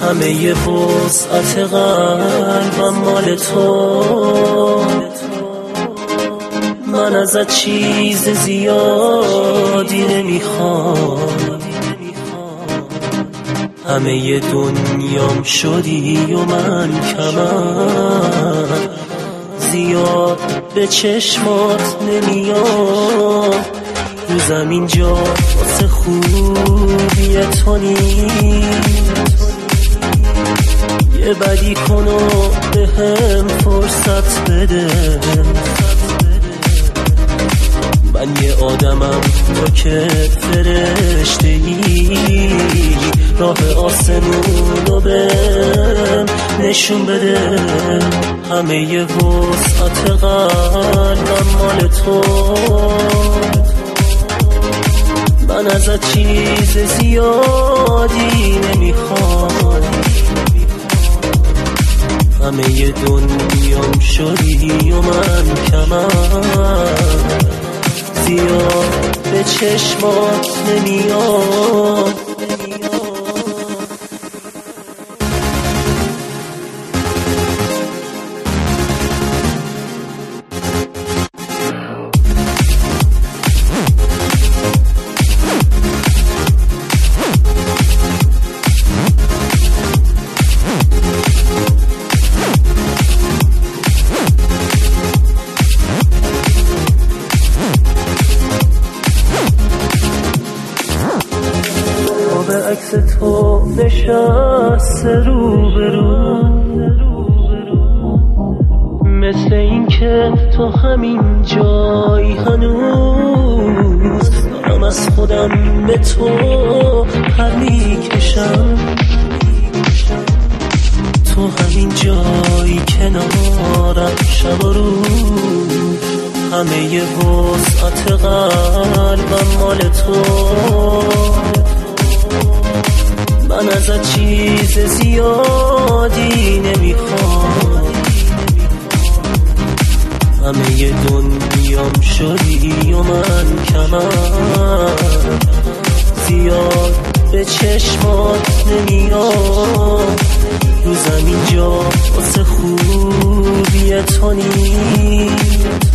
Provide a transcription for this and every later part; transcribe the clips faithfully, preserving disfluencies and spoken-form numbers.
همه وسعت قلبم مال تو، من ازت چیز زیادی نمیخوام، همه دنیام شدی و من کمم، زیاد به چشمات نمیام، رو زمین جا واسه خوبی تو نیست، یه بدی کن و به هم فرصت بده، من یه آدمم تو که فرشته ای، راه آسمون رو بهم نشون بده، همه وسعت قلبم مال تو، من ازت چیز زیادی نمیخوام، همه دنیام شدی و من کمم، زیاد به چشمات نمیام. عکس تو نشست رو به رو، مثل این که تو همین جایی هنوز، دارم از خودم به تو پر میکشم، تو همین جایی کنارم شب و روز، همه وسعت قلبم مال تو، من ازت چیز زیادی نمیخوام، همه دنیام شدی و من کمم، زیاد به چشمات نمیام، رو زمین جا واسه خوبی تو نیست،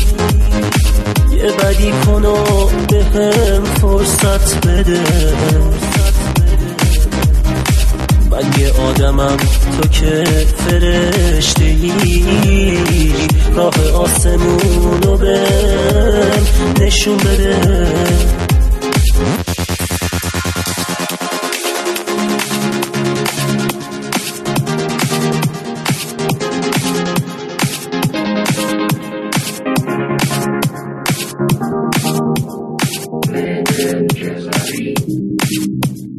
یه بدی کن و به هم فرصت بده، من یه آدمم تو که فرشته ای، راه آسمون رو بهم نشون بده. Legendarii